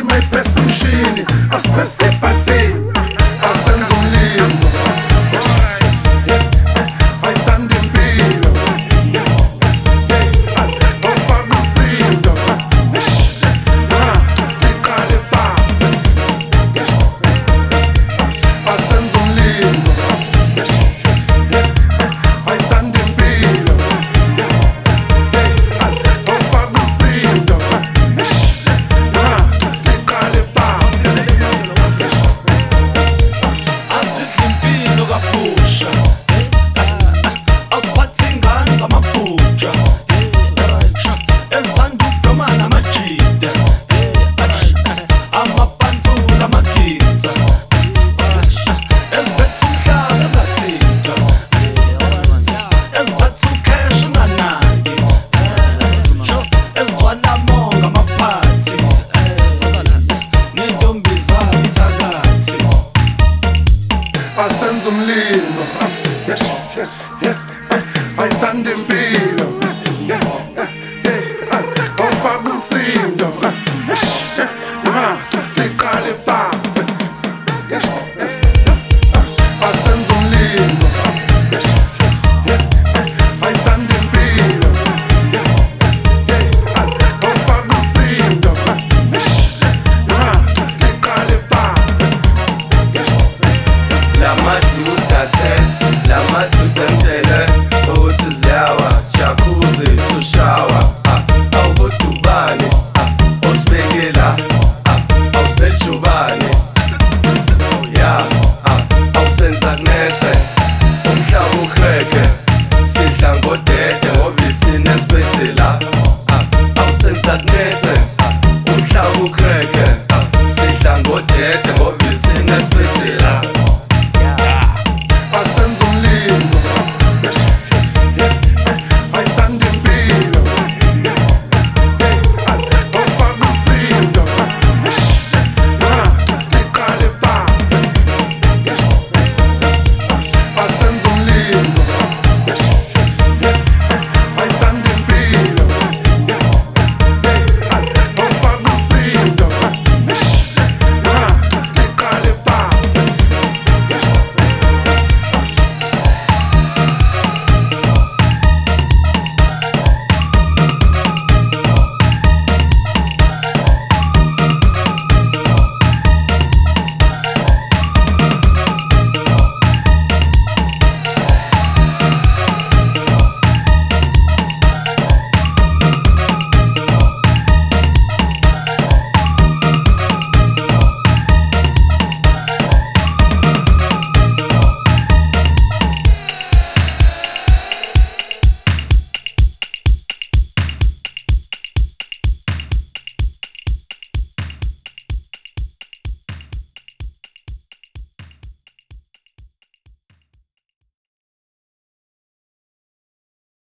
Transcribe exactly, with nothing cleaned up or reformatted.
mayiphesa umshini asiphese ibhathini asenza umlimo sayithanda impilo ofaka umsindo siqale phansi asenza umlimo sayithanda impilo ofaka umsindo siqale phansi asidla impilo kabusha asiphathe ingane zamabhuja ezithanda ukudoma namajida amapantula amagitsa eziphethe umhlaba ezingathinta eziphathe ucash ezinganandi ezigcwala monga amaphathi nentombi zabo ithakathi asenza umlimo sayithanda impilo ofaka umsindo siqale phansi asenza umlimo sayithanda impilo ofaka umsindo siqale phansi Lamaduda ten, lamaduda ngitshele ukuthi ziyawa jacuzzi to shower awubudubane osibekela awusejubane ya awusenza kunethe umhlaba ukreke sidla ngodede ngoba ithina esiphethe la awusenza kunethe umhlaba ukreke sidla ngodede